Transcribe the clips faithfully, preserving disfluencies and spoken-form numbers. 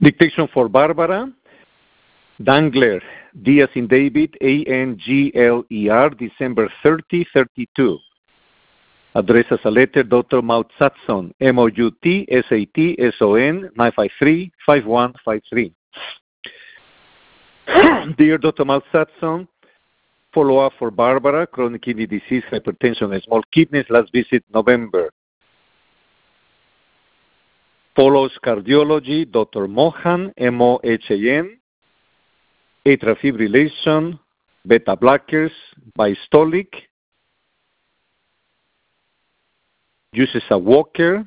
Dictation for Barbara. Dangler, D as in David, A N G L E R, December thirtieth, thirty-two. Address as a letter, Doctor Moutsatson, M O U T S A T S O N, nine five three, five one five three. Dear Doctor Moutsatson, follow-up for Barbara, chronic kidney disease, hypertension, and small kidneys, last visit November. Follows cardiology, Doctor Mohan, M O H A N, atrial fibrillation, beta blockers, bystolic, uses a walker,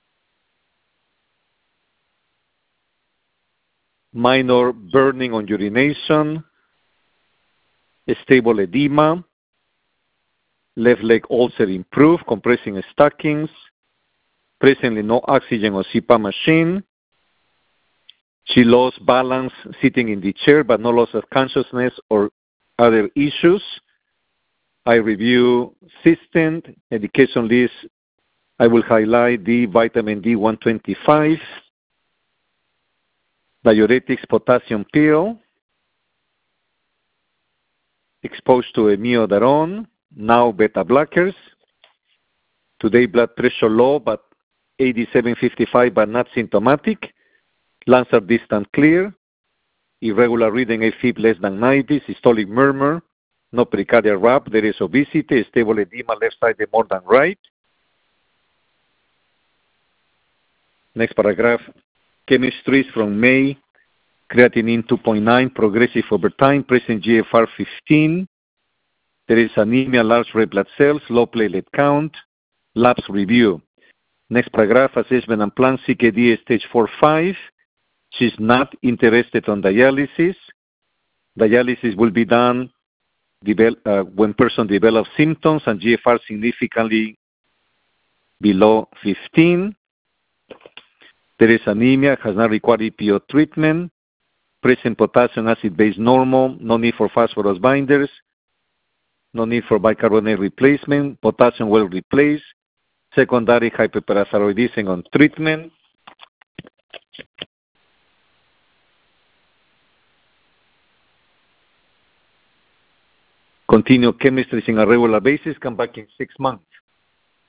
minor burning on urination, stable edema, left leg ulcer improved, compressing stockings, presently no oxygen or C PAP machine. She lost balance sitting in the chair, but no loss of consciousness or other issues. I review system, medication list. I will highlight the vitamin D one twenty-five, diuretics, potassium pill, exposed to amiodarone, now beta blockers. Today blood pressure low, but eighty-seven fifty-five, but not symptomatic. Lungs are distant clear. Irregular reading A Fib less than ninety, systolic murmur, no pericardial rap. There is obesity, stable edema left side more than right. Next paragraph. Chemistries from May. Creatinine two point nine, progressive over time, present G F R fifteen. There is anemia, large red blood cells, low platelet count. Labs review. Next paragraph, assessment and plan, C K D stage four five. She's not interested on dialysis. Dialysis will be done uh, when person develops symptoms and G F R significantly below fifteen. There is anemia, has not required E P O treatment. Present potassium acid base normal, no need for phosphorus binders, no need for bicarbonate replacement, potassium well replaced, secondary hyperparathyroidism on treatment. Continue chemistries on a regular basis, come back in six months.